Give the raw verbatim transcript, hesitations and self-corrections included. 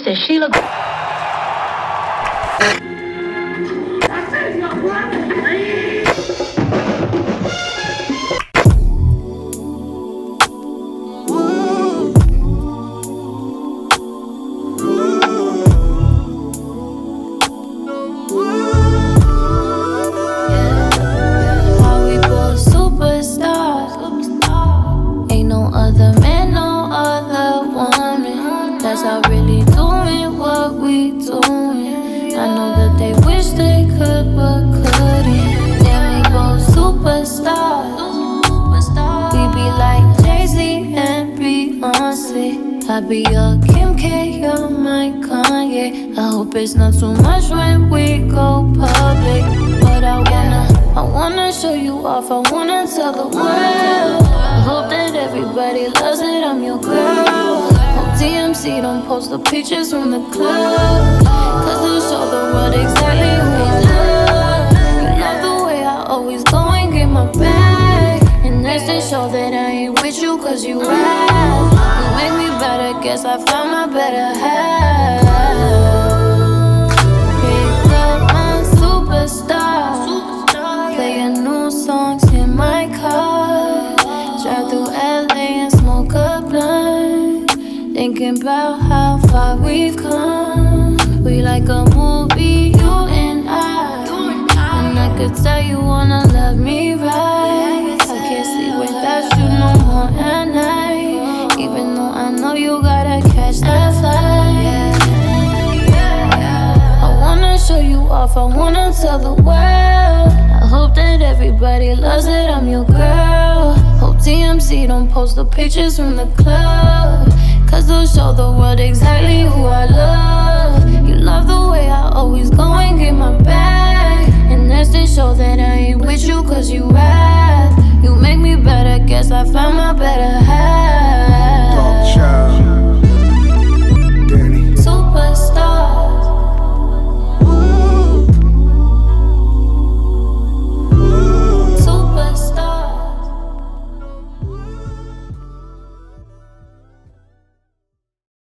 This is Sheila. I be your Kim K, you're my Kanye. I hope it's not too much when we go public, but I wanna, I wanna show you off. I wanna tell the world. I hope that everybody loves it. I'm your girl. Hope T M Z don't post the pictures from the club, cause they'll show the world exactly who I love. You love the way I always go and get my bag, and that's to show that I ain't with you cause you rap. You make me better, guess I found my better half. Pick up my superstar, playing new songs in my car. Drive through L A and smoke a blunt, thinking about how far we've come. We like a movie, you and I, and I could tell you wanna love me right. I can't sleep without you no more at night, even though I know you gotta catch that flight. I wanna show you off, I wanna tell the world. I hope that everybody loves it, I'm your girl. Hope T M Z don't post the pictures from the club, cause they'll show the world exactly who I love. You love the way I always go and get